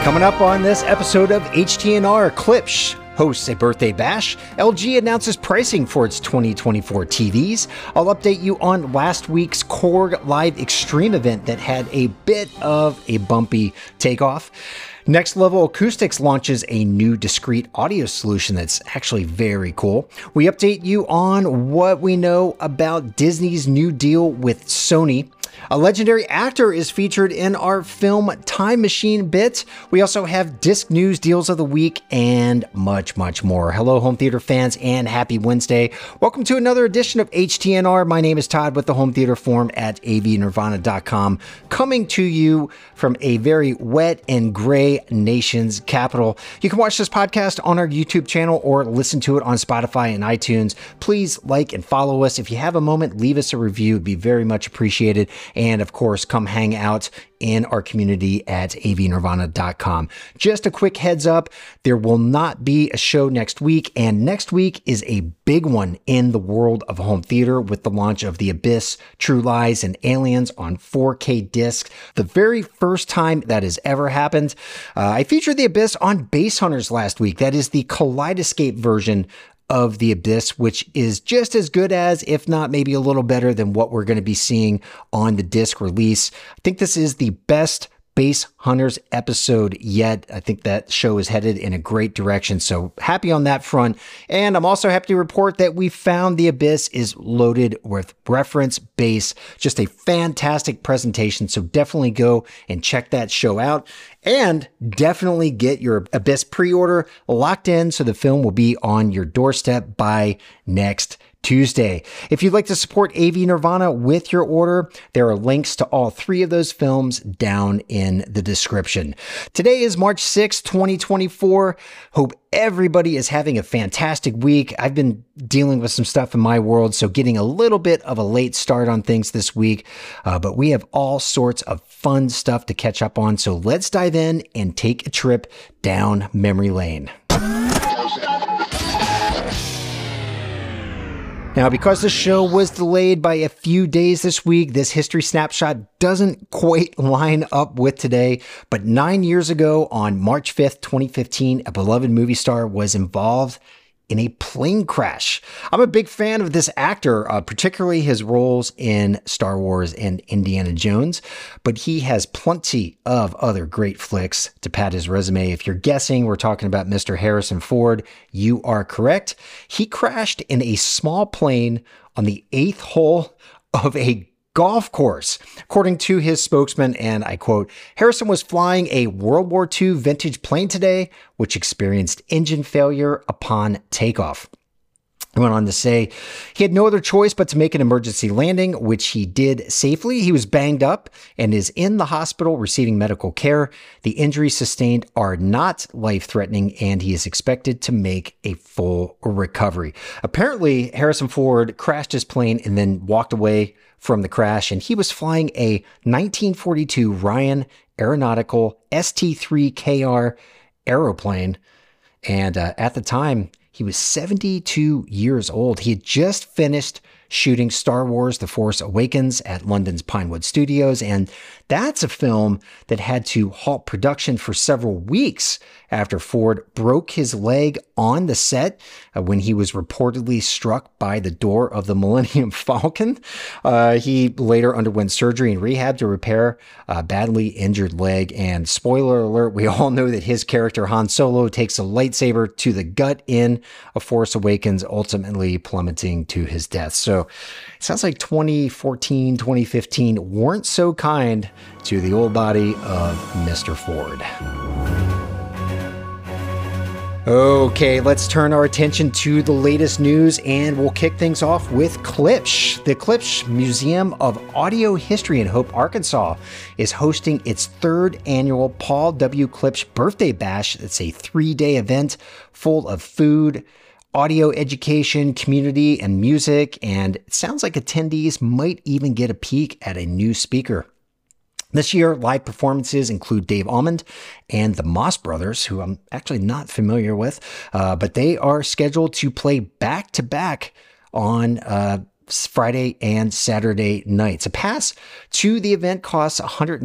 Coming up on this episode of HTNR, Klipsch hosts a birthday bash. LG announces pricing for its 2024 TVs. I'll update you on last week's Korg Live Extreme event that had a bit of a bumpy takeoff. Next Level Acoustics launches a new discrete audio solution that's actually very cool. We update you on what we know about Disney's new deal with Sony. A legendary actor is featured in our film Time Machine bit. We also have disc news, deals of the week, and much, much more. Hello, home theater fans, and happy Wednesday. Welcome to another edition of HTNR. My name is Todd with the Home Theater Forum at avnirvana.com, coming to you from a very wet and gray nation's capital. You can watch this podcast on our YouTube channel or listen to it on Spotify and iTunes. Please like and follow us. If you have a moment, leave us a review. It'd be very much appreciated. And of course, come hang out in our community at avnirvana.com. Just a quick heads up, there will not be a show next week, and next week is a big one in the world of home theater with the launch of The Abyss, True Lies, and Aliens on 4K disc. The very first time that has ever happened. I featured The Abyss on Base Hunters last week. That is the Kaleidoscape version of The Abyss, which is just as good as, if not maybe a little better than what we're going to be seeing on the disc release. I think this is the best Base Hunters episode yet. I think that show is headed in a great direction, so happy on that front. And I'm also happy to report that we found The Abyss is loaded with reference bass. Just a fantastic presentation, so definitely go and check that show out. And definitely get your Abyss pre-order locked in so the film will be on your doorstep by next Tuesday. If you'd like to support AV Nirvana with your order, there are links to all three of those films down in the description. Today is March 6th, 2024. Hope everybody is having a fantastic week. I've been dealing with some stuff in my world, so getting a little bit of a late start on things this week, but we have all sorts of fun stuff to catch up on, so let's dive in and take a trip down memory lane. Now, because the show was delayed by a few days this week, this history snapshot doesn't quite line up with today. But 9 years ago, on March 5th, 2015, a beloved movie star was involved in a plane crash. I'm a big fan of this actor, particularly his roles in Star Wars and Indiana Jones, but he has plenty of other great flicks to pad his resume. If you're guessing we're talking about Mr. Harrison Ford, you are correct. He crashed in a small plane on the 8th hole of a golf course. According to his spokesman, and I quote, "Harrison was flying a World War II vintage plane today, which experienced engine failure upon takeoff." He went on to say he had no other choice but to make an emergency landing, which he did safely. He was banged up and is in the hospital receiving medical care. The injuries sustained are not life-threatening, and he is expected to make a full recovery. Apparently, Harrison Ford crashed his plane and then walked away from the crash, and he was flying a 1942 Ryan Aeronautical ST-3KR aeroplane, and at the time, he was 72 years old. He had just finished shooting Star Wars: The Force Awakens at London's Pinewood Studios, and that's a film that had to halt production for several weeks after Ford broke his leg on the set when he was reportedly struck by the door of the Millennium Falcon. He later underwent surgery and rehab to repair a badly injured leg, and spoiler alert, we all know that his character Han Solo takes a lightsaber to the gut in A Force Awakens, ultimately plummeting to his death. So it sounds like 2014, 2015 weren't so kind to the old body of Mr. Ford. Okay, let's turn our attention to the latest news, and we'll kick things off with Klipsch. The Klipsch Museum of Audio History in Hope, Arkansas is hosting its third annual Paul W. Klipsch Birthday Bash. It's a 3-day event full of food, audio education, community, and music, and it sounds like attendees might even get a peek at a new speaker. This year, live performances include Dave Almond and the Moss Brothers, who I'm actually not familiar with, but they are scheduled to play back-to-back on Friday and Saturday nights. A pass to the event costs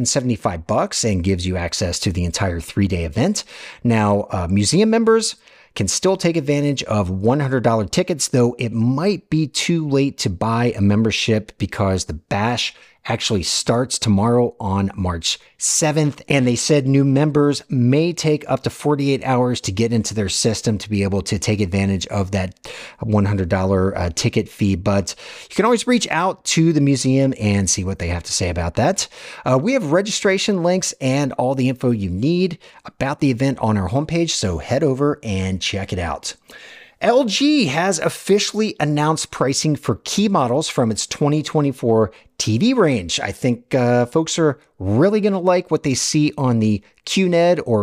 $175 and gives you access to the entire 3-day event. Now, museum members can still take advantage of $100 tickets, though it might be too late to buy a membership because the bash actually starts tomorrow on March 7th. And they said new members may take up to 48 hours to get into their system to be able to take advantage of that $100 ticket fee. But you can always reach out to the museum and see what they have to say about that. We have registration links and all the info you need about the event on our homepage, so head over and check it out. LG has officially announced pricing for key models from its 2024 TV range. I think folks are really going to like what they see on the QNED or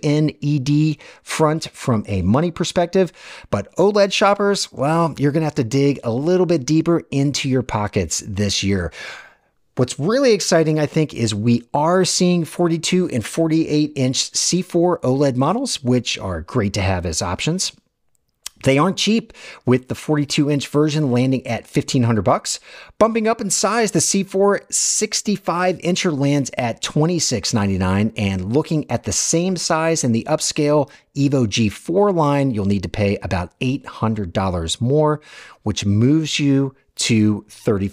QNED front from a money perspective. But OLED shoppers, well, you're going to have to dig a little bit deeper into your pockets this year. What's really exciting, I think, is we are seeing 42 and 48 inch C4 OLED models, which are great to have as options. They aren't cheap, with the 42-inch version landing at $1,500. Bumping up in size, the C4 65-incher lands at $2,699. And looking at the same size in the upscale Evo G4 line, you'll need to pay about $800 more, which moves you to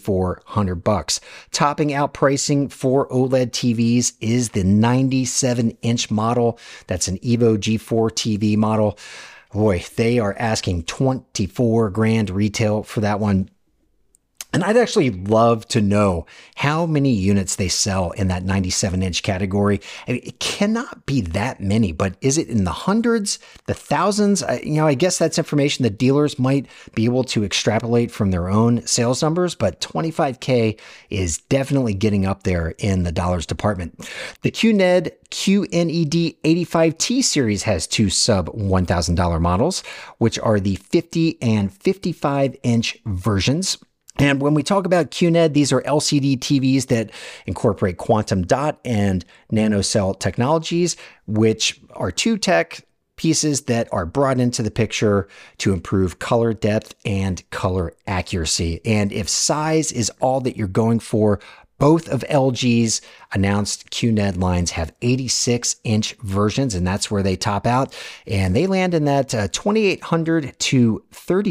$3,400. Topping out pricing for OLED TVs is the 97-inch model. That's an Evo G4 TV model. Boy, they are asking $24,000 retail for that one. And I'd actually love to know how many units they sell in that 97-inch category. I mean, it cannot be that many, but is it in the hundreds, the thousands? I guess that's information that dealers might be able to extrapolate from their own sales numbers, but $25K is definitely getting up there in the dollars department. The QNED QNED 85T series has two sub $1,000 models, which are the 50 and 55-inch versions. And when we talk about QNED, these are LCD TVs that incorporate quantum dot and nanocell technologies, which are two tech pieces that are brought into the picture to improve color depth and color accuracy. And if size is all that you're going for, both of LG's announced QNED lines have 86-inch versions, and that's where they top out. And they land in that $2,800 to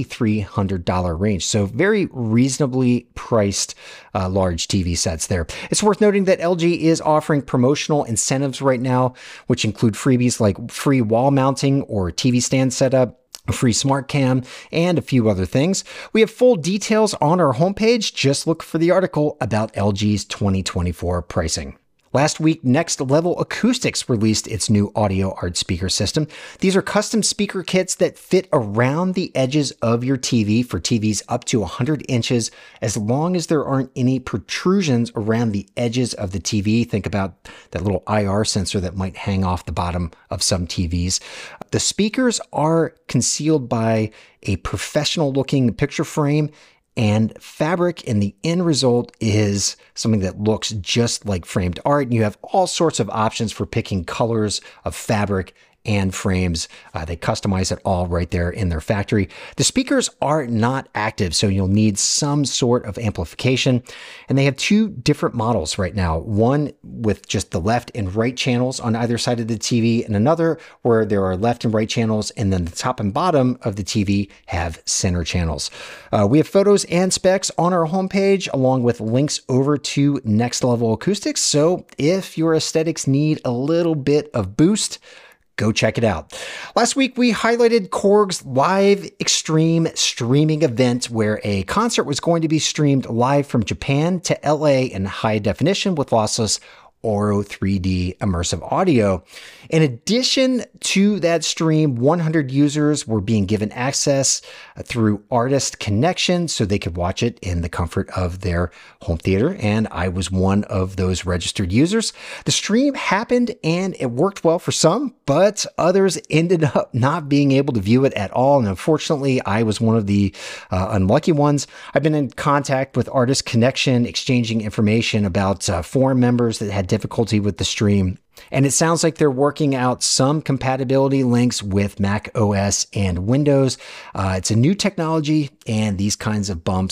$3,300 range. So very reasonably priced large TV sets there. It's worth noting that LG is offering promotional incentives right now, which include freebies like free wall mounting or TV stand setup, a free smart cam, and a few other things. We have full details on our homepage. Just look for the article about LG's 2024 pricing. Last week, Next Level Acoustics released its new audio art speaker system. These are custom speaker kits that fit around the edges of your TV for TVs up to 100 inches, as long as there aren't any protrusions around the edges of the TV. Think about that little IR sensor that might hang off the bottom of some TVs. The speakers are concealed by a professional-looking picture frame and fabric, and the end result is something that looks just like framed art. And you have all sorts of options for picking colors of fabric and frames. They customize it all right there in their factory. The speakers are not active, so you'll need some sort of amplification. And they have two different models right now. One with just the left and right channels on either side of the TV, and another where there are left and right channels, and then the top and bottom of the TV have center channels. We have photos and specs on our homepage, along with links over to Next Level Acoustics. So if your aesthetics need a little bit of boost, go check it out. Last week, we highlighted Korg's Live Extreme streaming event, where a concert was going to be streamed live from Japan to LA in high definition with lossless Auro 3D immersive audio. In addition to that stream, 100 users were being given access through Artist Connection so they could watch it in the comfort of their home theater, and I was one of those registered users. The stream happened and it worked well for some, but others ended up not being able to view it at all, and unfortunately, I was one of the unlucky ones. I've been in contact with Artist Connection, exchanging information about forum members that had difficulty with the stream. And it sounds like they're working out some compatibility links with Mac OS and Windows. It's a new technology, and these kinds of bumps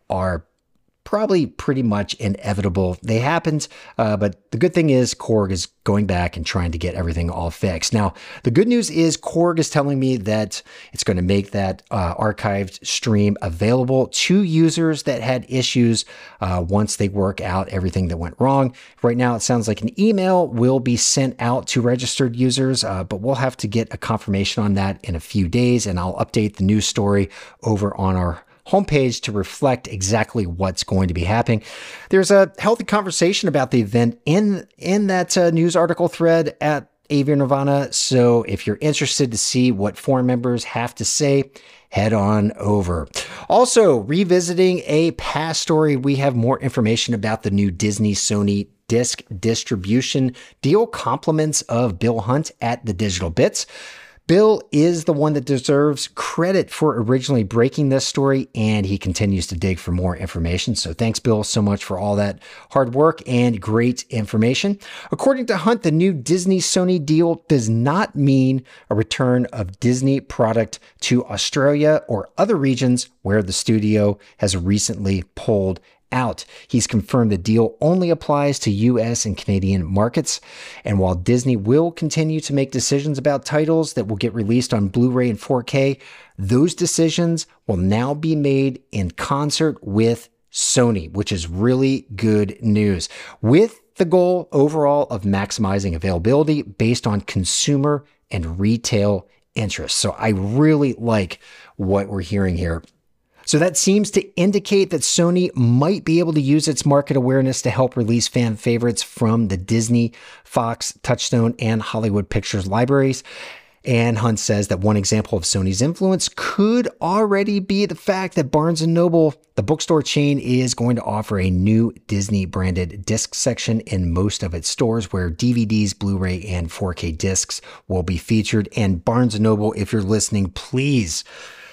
are probably pretty much inevitable. They happened, but the good thing is Korg is going back and trying to get everything all fixed. Now, the good news is Korg is telling me that it's going to make that archived stream available to users that had issues once they work out everything that went wrong. Right now, it sounds like an email will be sent out to registered users, but we'll have to get a confirmation on that in a few days, and I'll update the news story over on our homepage to reflect exactly what's going to be happening. There's a healthy conversation about the event in that news article thread at AV Nirvana. So if you're interested to see what forum members have to say, head on over. Also, revisiting a past story, we have more information about the new Disney Sony disc distribution deal, compliments of Bill Hunt at the Digital Bits. Bill is the one that deserves credit for originally breaking this story, and he continues to dig for more information. So thanks, Bill, so much for all that hard work and great information. According to Hunt, the new Disney-Sony deal does not mean a return of Disney product to Australia or other regions where the studio has recently pulled out. He's confirmed the deal only applies to US and Canadian markets. And while Disney will continue to make decisions about titles that will get released on Blu-ray and 4K, those decisions will now be made in concert with Sony, which is really good news, with the goal overall of maximizing availability based on consumer and retail interests. So I really like what we're hearing here. So that seems to indicate that Sony might be able to use its market awareness to help release fan favorites from the Disney, Fox, Touchstone, and Hollywood Pictures libraries. And Hunt says that one example of Sony's influence could already be the fact that Barnes & Noble, the bookstore chain, is going to offer a new Disney-branded disc section in most of its stores where DVDs, Blu-ray, and 4K discs will be featured. And Barnes & Noble, if you're listening, please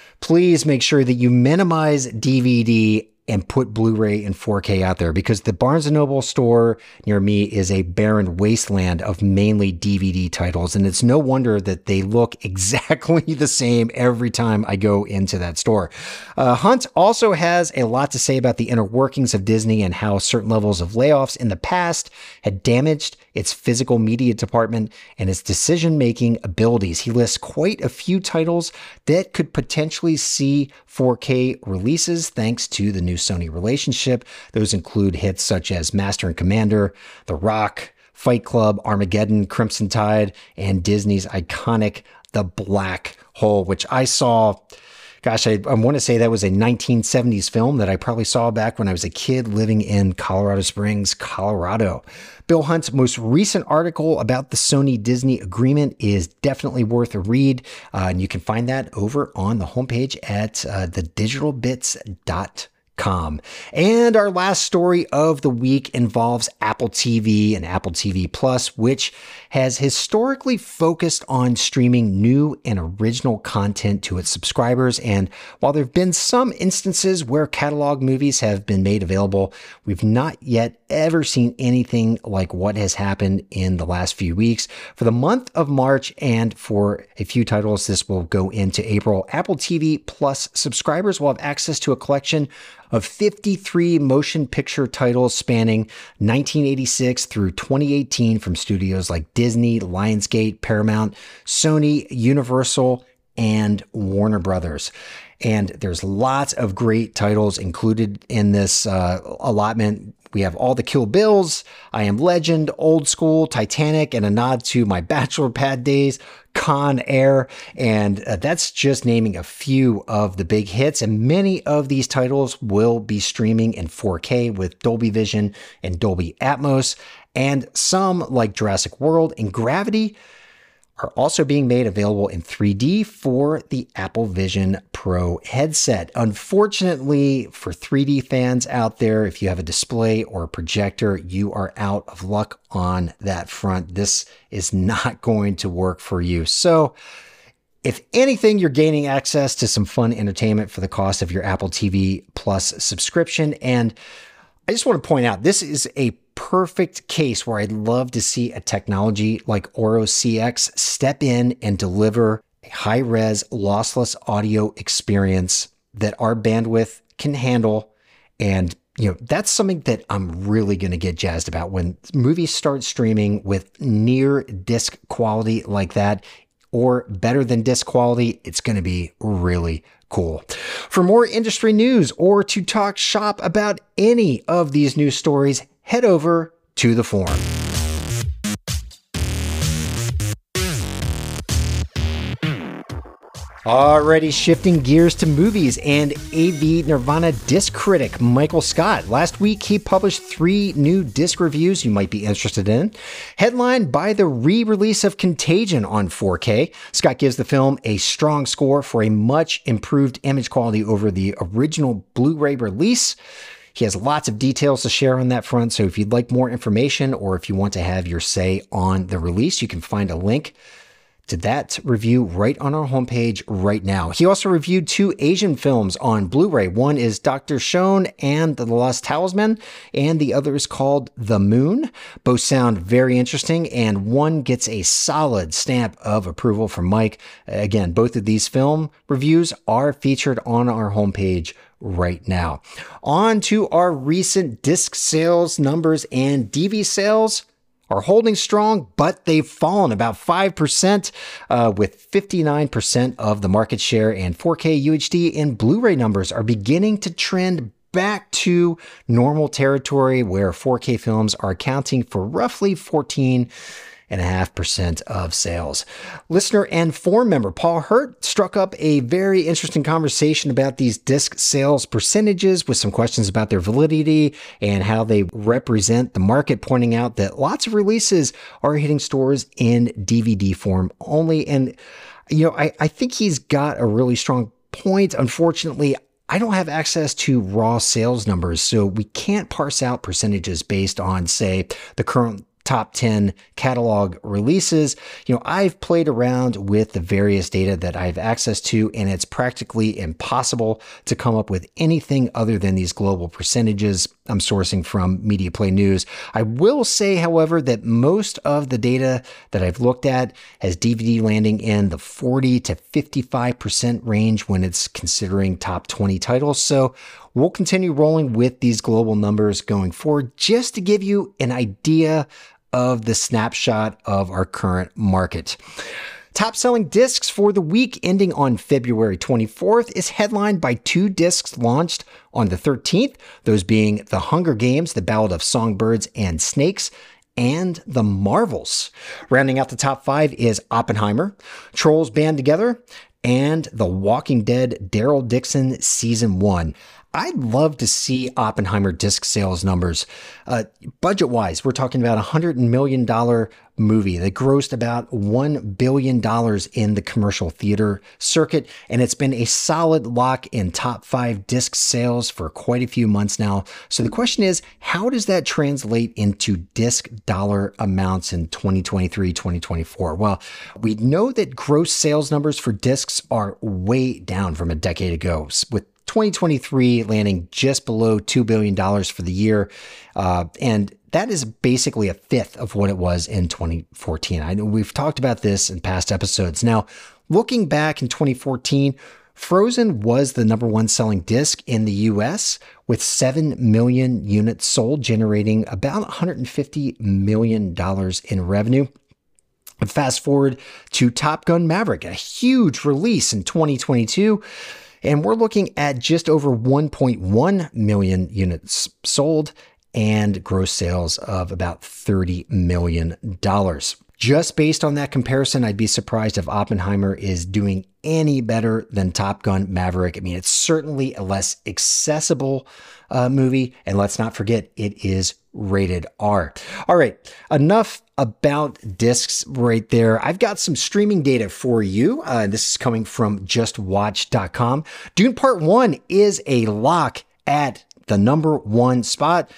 make sure that you minimize DVD and put Blu-ray and 4K out there, because the Barnes & Noble store near me is a barren wasteland of mainly DVD titles. And it's no wonder that they look exactly the same every time I go into that store. Hunt also has a lot to say about the inner workings of Disney and how certain levels of layoffs in the past had damaged its physical media department and its decision-making abilities. He lists quite a few titles that could potentially see 4K releases thanks to the new Sony relationship. Those include hits such as Master and Commander, The Rock, Fight Club, Armageddon, Crimson Tide, and Disney's iconic The Black Hole, which I saw. Gosh, I want to say that was a 1970s film that I probably saw back when I was a kid living in Colorado Springs, Colorado. Bill Hunt's most recent article about the Sony-Disney agreement is definitely worth a read, and you can find that over on the homepage at thedigitalbits.com. And our last story of the week involves Apple TV and Apple TV Plus, which has historically focused on streaming new and original content to its subscribers. And while there have been some instances where catalog movies have been made available, we've not yet ever seen anything like what has happened in the last few weeks. For the month of March, and for a few titles, this will go into April, Apple TV Plus subscribers will have access to a collection of 53 motion picture titles spanning 1986 through 2018 from studios like Disney, Lionsgate, Paramount, Sony, Universal, and Warner Brothers. And there's lots of great titles included in this allotment. We have all the Kill Bills, I Am Legend, Old School, Titanic, and a nod to my bachelor pad days, Con Air. And that's just naming a few of the big hits. And many of these titles will be streaming in 4K with Dolby Vision and Dolby Atmos. And some, like Jurassic World and Gravity, are also being made available in 3D for the Apple Vision Pro headset. Unfortunately, for 3D fans out there, if you have a display or a projector, you are out of luck on that front. This is not going to work for you. So, if anything, you're gaining access to some fun entertainment for the cost of your Apple TV Plus subscription. And I just want to point out, this is a perfect case where I'd love to see a technology like Auro CX step in and deliver a high-res lossless audio experience that our bandwidth can handle And that's something that I'm really going to get jazzed about when movies start streaming with near disc quality like that, or better than disc quality. It's going to be really cool. For more industry news or to talk shop about any of these news stories, head over to the forum. Already shifting gears to movies, and AV Nirvana disc critic Michael Scott. Last week, he published 3 new disc reviews you might be interested in. Headlined by the re-release of Contagion on 4K, Scott gives the film a strong score for a much improved image quality over the original Blu-ray release. He has lots of details to share on that front, so if you'd like more information or if you want to have your say on the release, you can find a link to that review right on our homepage right now. He also reviewed 2 Asian films on Blu-ray. One is Dr. Stone and the Lost Talisman, and the other is called The Moon. Both sound very interesting, and one gets a solid stamp of approval from Mike. Again, both of these film reviews are featured on our homepage right now. On to our recent disc sales numbers, and DV sales are holding strong, but they've fallen about 5%, with 59% of the market share, and 4K UHD and Blu-ray numbers are beginning to trend back to normal territory, where 4K films are accounting for roughly 14.5% of sales. Listener and forum member Paul Hurt struck up a very interesting conversation about these disc sales percentages with some questions about their validity and how they represent the market, pointing out that lots of releases are hitting stores in DVD form only. And, I think he's got a really strong point. Unfortunately, I don't have access to raw sales numbers, so we can't parse out percentages based on, say, the current top 10 catalog releases. I've played around with the various data that I have access to, and it's practically impossible to come up with anything other than these global percentages I'm sourcing from Media Play News. I will say, however, that most of the data that I've looked at has DVD landing in the 40 to 55% range when it's considering top 20 titles. So we'll continue rolling with these global numbers going forward, just to give you an idea of the snapshot of our current market. Top selling discs for the week ending on February 24th is headlined by 2 discs launched on the 13th, those being The Hunger Games, The Ballad of Songbirds and Snakes, and The Marvels. Rounding out the top 5 is Oppenheimer, Trolls Band Together, and The Walking Dead Daryl Dixon Season 1. I'd love to see Oppenheimer disc sales numbers. Budget-wise, we're talking about a $100 million movie that grossed about $1 billion in the commercial theater circuit, and it's been a solid lock in top 5 disc sales for quite a few months now. So the question is, how does that translate into disc dollar amounts in 2023, 2024? Well, we know that gross sales numbers for discs are way down from a decade ago, with 2023 landing just below $2 billion for the year. And that is basically a fifth of what it was in 2014. I know we've talked about this in past episodes. Now, looking back in 2014, Frozen was the number 1 selling disc in the US with 7 million units sold, generating about $150 million in revenue. Fast forward to Top Gun Maverick, a huge release in 2022. And we're looking at just over 1.1 million units sold and gross sales of about $30 million. Just based on that comparison, I'd be surprised if Oppenheimer is doing any better than Top Gun Maverick. I mean, it's certainly a less accessible movie. And let's not forget, it is rated R. All right, enough about discs right there. I've got some streaming data for you. This is coming from justwatch.com. Dune Part 1 is a lock at the number 1 spot.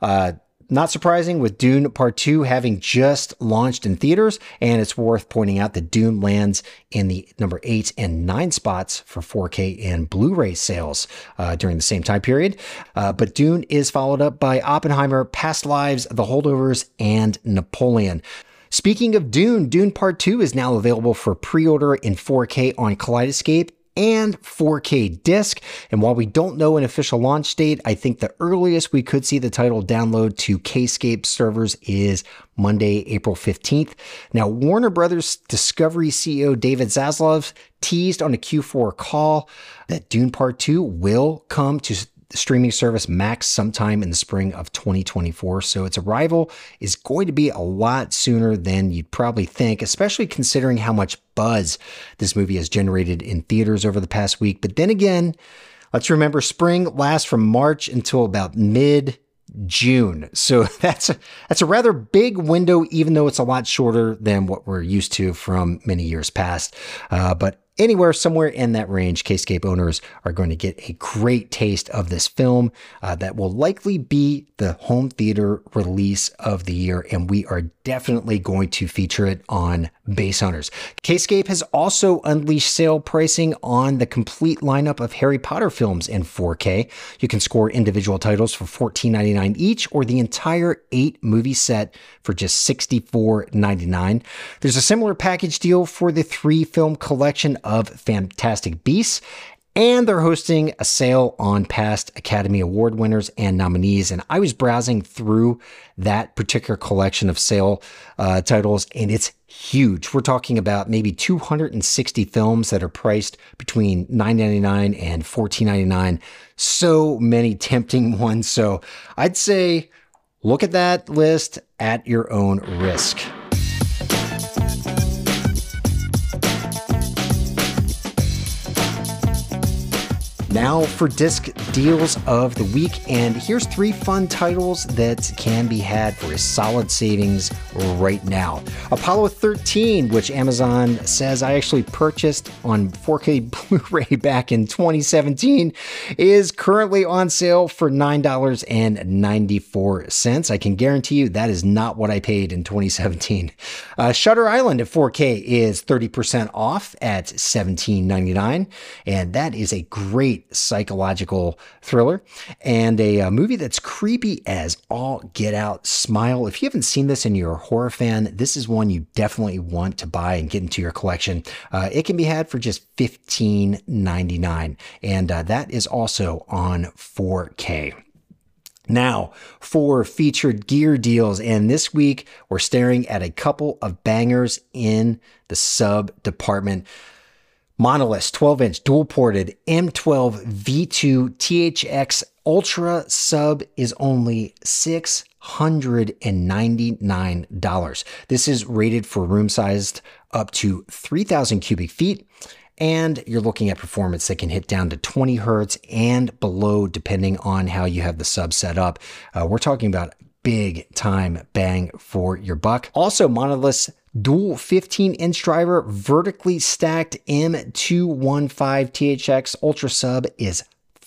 Not surprising with Dune Part 2 having just launched in theaters, and it's worth pointing out that Dune lands in the number 8 and 9 spots for 4K and Blu-ray sales during the same time period. But Dune is followed up by Oppenheimer, Past Lives, The Holdovers, and Napoleon. Speaking of Dune, Dune Part 2 is now available for pre-order in 4K on Kaleidoscape and 4K disc. And while we don't know an official launch date, I think the earliest we could see the title download to Kscape servers is Monday, April 15th. Now, Warner Brothers Discovery CEO David Zaslav teased on a Q4 call that Dune Part 2 will come to streaming service Max sometime in the spring of 2024. So its arrival is going to be a lot sooner than you'd probably think, especially considering how much buzz this movie has generated in theaters over the past week. But then again, let's remember spring lasts from March until about mid-June. So that's a rather big window, even though it's a lot shorter than what we're used to from many years past. But anywhere, somewhere in that range, Kscape owners are going to get a great taste of this film that will likely be the home theater release of the year, and we are definitely going to feature it on Base Hunters. Kscape has also unleashed sale pricing on the complete lineup of Harry Potter films in 4K. You can score individual titles for $14.99 each, or the entire 8-movie set for just $64.99. There's a similar package deal for the 3-film collection of Fantastic Beasts, and they're hosting a sale on past Academy Award winners and nominees. And I was browsing through that particular collection of sale titles, and it's huge. We're talking about maybe 260 films that are priced between $9.99 and $14.99. So many tempting ones. So I'd say look at that list at your own risk. Now for disc deals of the week, and here's 3 fun titles that can be had for a solid savings right now. Apollo 13, which Amazon says I actually purchased on 4K Blu-ray back in 2017, is currently on sale for $9.94. I can guarantee you that is not what I paid in 2017. Shutter Island at 4K is 30% off at $17.99, and that is a great psychological thriller and a movie that's creepy as all get out. Smile. If you haven't seen this and you're a horror fan, this is one you definitely want to buy and get into your collection. It can be had for just $15.99, and that is also on 4K. Now, for featured gear deals, and this week we're staring at a couple of bangers in the sub department. Monolith 12-inch dual-ported M12 V2 THX Ultra sub is only $699. This is rated for room sized up to 3,000 cubic feet, and you're looking at performance that can hit down to 20 hertz and below, depending on how you have the sub set up. We're talking about big time bang for your buck. Also, Monolith's dual 15-inch driver vertically stacked M215 THX Ultra sub is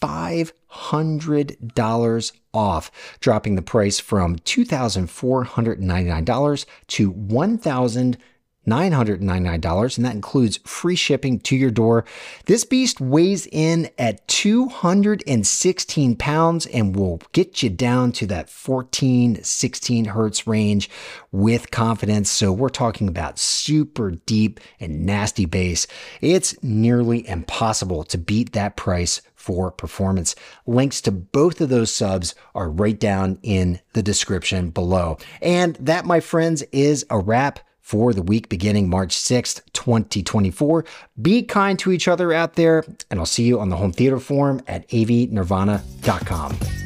$500 off, dropping the price from $2,499 to $1,999, and that includes free shipping to your door. This beast weighs in at 216 pounds and will get you down to that 14, 16 hertz range with confidence. So we're talking about super deep and nasty bass. It's nearly impossible to beat that price for performance. Links to both of those subs are right down in the description below. And that, my friends, is a wrap for the week beginning March 6th, 2024. Be kind to each other out there, and I'll see you on the Home Theater Forum at avnirvana.com.